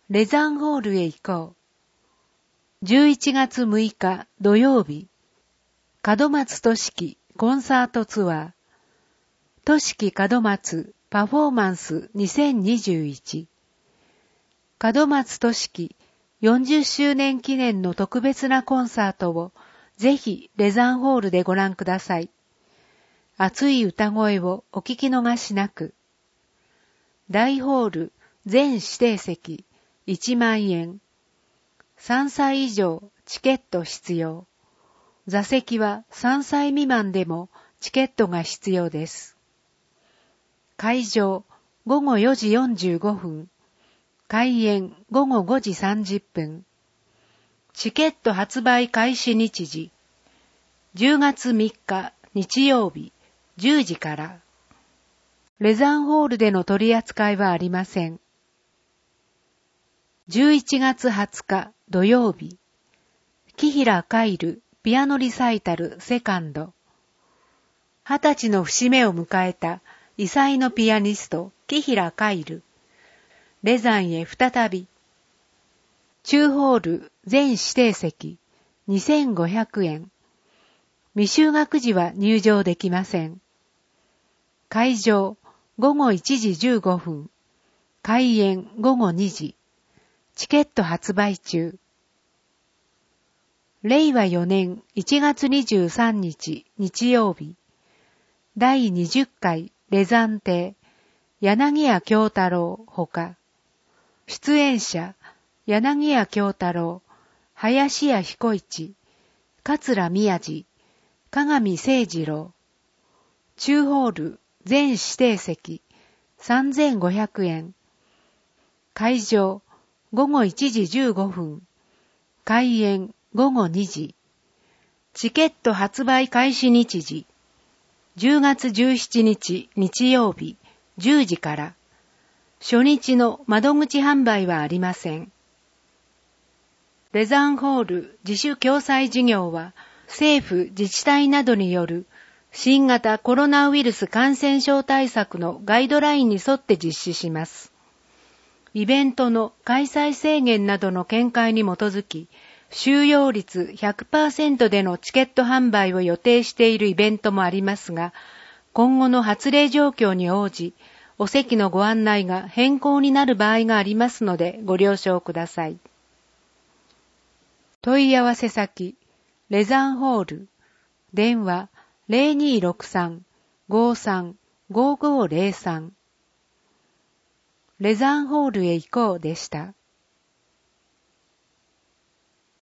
レザンホールへ行こう。11月6日土曜日、門松俊樹コンサートツアー、俊樹門松パフォーマンス2021。門松俊樹40周年記念の特別なコンサートをぜひレザンホールでご覧ください。熱い歌声をお聞き逃しなく。大ホール全指定席1万円。3歳以上チケット必要。座席は3歳未満でもチケットが必要です。会場午後4時45分。開演午後5時30分。チケット発売開始日時。10月3日日曜日10時から。レザンホールでの取り扱いはありません。11月20日土曜日、紀平海流ピアノリサイタルセカンド。20歳の節目を迎えた異彩のピアニスト紀平海流。レザンへ再び。中ホール全指定席2500円。未就学時は入場できません。会場午後1時15分。開演午後2時。チケット発売中。令和4年1月23日日曜日。第20回レザン亭柳家京太郎ほか。出演者柳家京太郎、林家彦一、桂宮治、鏡誠二郎。中ホール全指定席3500円。会場午後1時15分。開演午後2時。チケット発売開始日時。10月17日日曜日10時から。初日の窓口販売はありません。レザンホール自主共催事業は政府自治体などによる新型コロナウイルス感染症対策のガイドラインに沿って実施します。イベントの開催制限などの見解に基づき、収容率 100% でのチケット販売を予定しているイベントもありますが、今後の発令状況に応じ、お席のご案内が変更になる場合がありますのでご了承ください。問い合わせ先、レザンホール、電話0263-53-5503。レザンホールへ行こうでした。